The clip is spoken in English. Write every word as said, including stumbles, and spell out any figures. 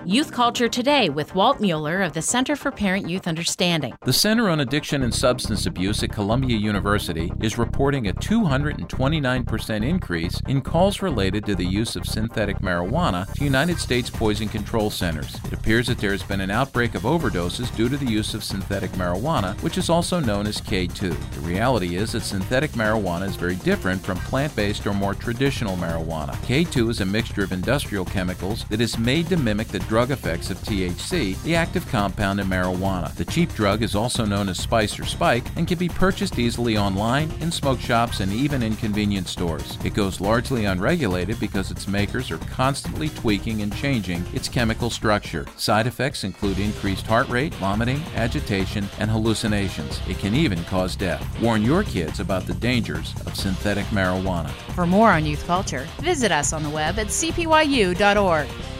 Youth Culture Today with Walt Mueller of the Center for Parent-Youth Understanding. The Center on Addiction and Substance Abuse at Columbia University is reporting a two hundred twenty-nine percent increase in calls related to the use of synthetic marijuana to United States Poison Control Centers. It appears that there has been an outbreak of overdoses due to the use of synthetic marijuana, which is also known as K two. The reality is that synthetic marijuana is very different from plant-based or more traditional marijuana. K two is a mixture of industrial chemicals that is made to mimic the drug effects of T H C, the active compound in marijuana. The cheap drug is also known as spice or spike and can be purchased easily online, in smoke shops, and even in convenience stores. It goes largely unregulated because its makers are constantly tweaking and changing its chemical structure. Side effects include increased heart rate, vomiting, agitation, and hallucinations. It can even cause death. Warn your kids about the dangers of synthetic marijuana. For more on youth culture, visit us on the web at c p y u dot org.